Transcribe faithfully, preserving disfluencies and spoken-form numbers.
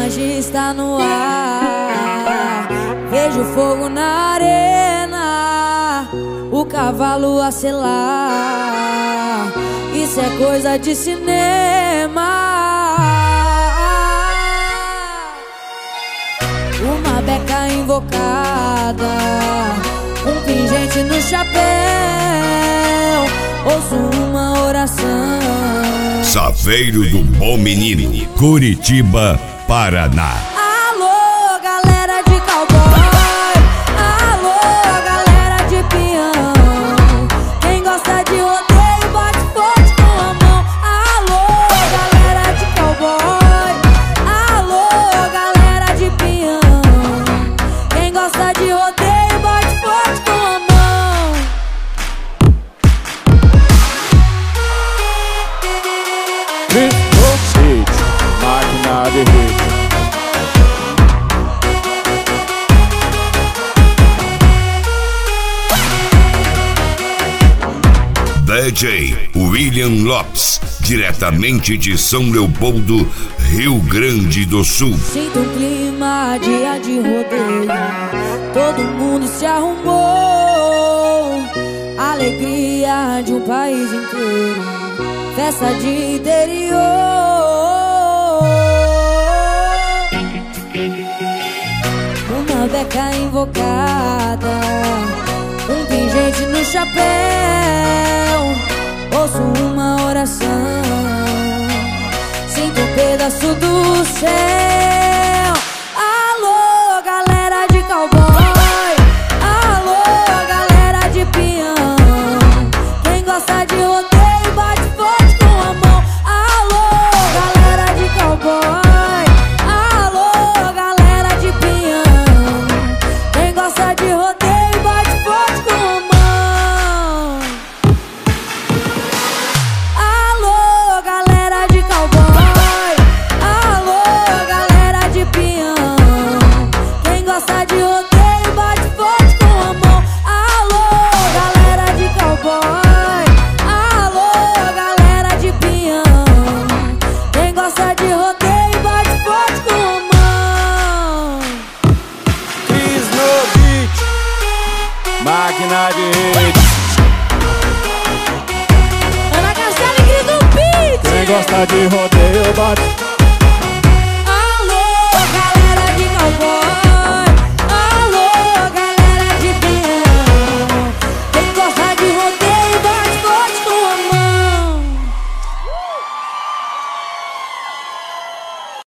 magia está no ar. Vejo fogo na arena, o cavalo a selar. Isso é coisa de cinema. Uma beca invocada, um pingente no chapéu. Ouço uma oração. Saveiro do Bom Menino, Curitiba, Paraná. Alô, galera de cowboy. Alô, galera de peão. Quem gosta de rodeio, bate forte com a mão. Alô, galera de cowboy. Alô, galera de peão. Quem gosta de rodeio, bate forte com a mão. Máquina de hit. D J William Lopes, diretamente de São Leopoldo, Rio Grande do Sul. Sinto um clima, dia de rodeio. Todo mundo se arrumou. Alegria de um país inteiro. Festa de interior. Uma beca invocada, um pingente no chapéu. Ouço uma oração, sinto um pedaço do céu. Alô, galera de cowboy. Alô, galera de peão. Quem gosta de rodeio, bate forte com a mão. Alô, galera de cowboy. Alô, galera de peão. Quem gosta de rodeio, bate forte com a mão. Alô, galera de cowboy. Alô, galera de peão. Quem gosta de rodeio, bate forte com a mão. Alô, galera de cowboy. Alô, galera de peão. Quem gosta de rodeio, bate forte com a mão. Cris no beat. Máquina de hit. Ana Castela e Cris no beat. Quem gosta de rodeio, bate.